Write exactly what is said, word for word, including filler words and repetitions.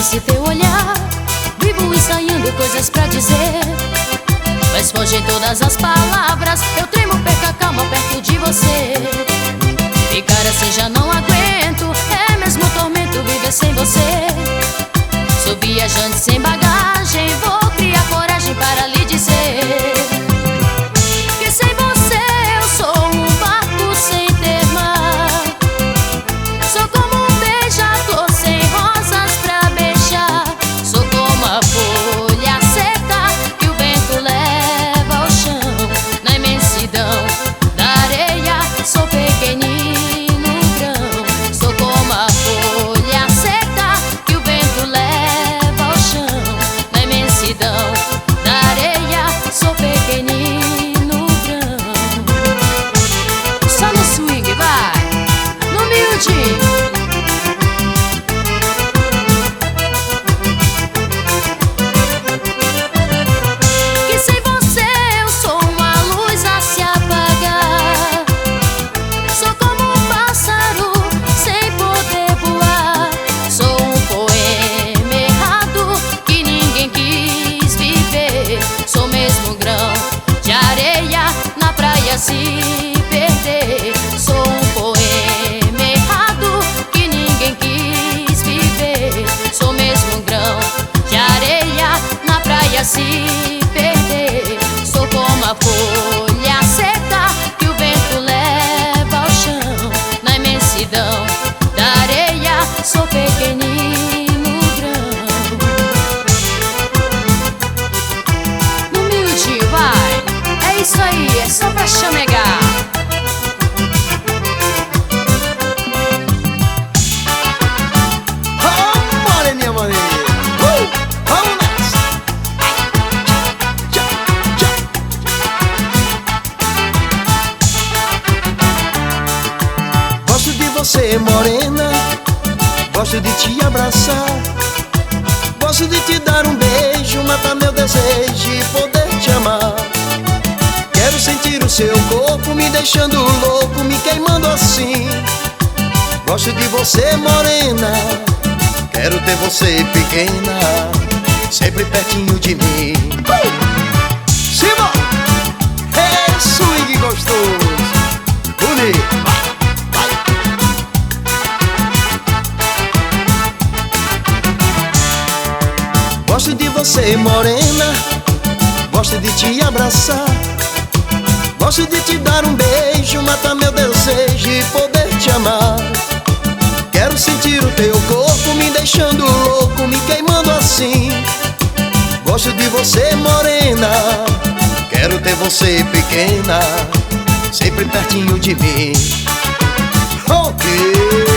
nesse teu olhar. Vivo ensaiando coisas pra dizer, mas fogem todas as palavras. Eu tremo, perco a calma perto de você. Ficar assim já não aguento, é mesmo tormento viver sem você. Sou viajante sem bagagem, vou criar coragem para lhe dizer que sem você eu sou um barco sem ter mar. Sou como um beija-flor sem rosas pra beijar. Sou como a folha seca que o vento leva ao chão. Na imensidão da areia sou pequenino grão. Sou como a folha seca que o vento leva ao chão. Na imensidão da areia sou pequenino grão. Só no swing, vai, no miudinho. Que sem você eu sou uma luz a se apagar. Sou como um pássaro sem poder voar. Sou um poema errado que ninguém quis viver. Sou mesmo um grão de areia na praia se perder. Sou um poema errado que ninguém quis viver. Sou mesmo um grão de areia na praia se perder. Sou como a folha seca que o vento leva ao chão. Na imensidão da areia sou pequenino grão. No miudinho, vai, é isso aí, é só pra chamegar. Oh, moreninha, moreninha. Uh, vamos nessa. Tchá, tchá. Gosto de você, morena. Gosto de te abraçar. Gosto de te dar um beijo, matar meu desejo e poder te amar. Quero sentir o seu corpo me deixando louco, me queimando assim. Gosto de você, morena. Quero ter você pequena, sempre pertinho de mim. uh! Simão! É swing gostoso. Bonito. Vai, vai. Gosto de você, morena. Gosto de te abraçar. Gosto de te dar um beijo, matar meu desejo e poder te amar. Quero sentir o teu corpo me deixando louco, me queimando assim. Gosto de você, morena. Quero ter você pequena, sempre pertinho de mim. Ok.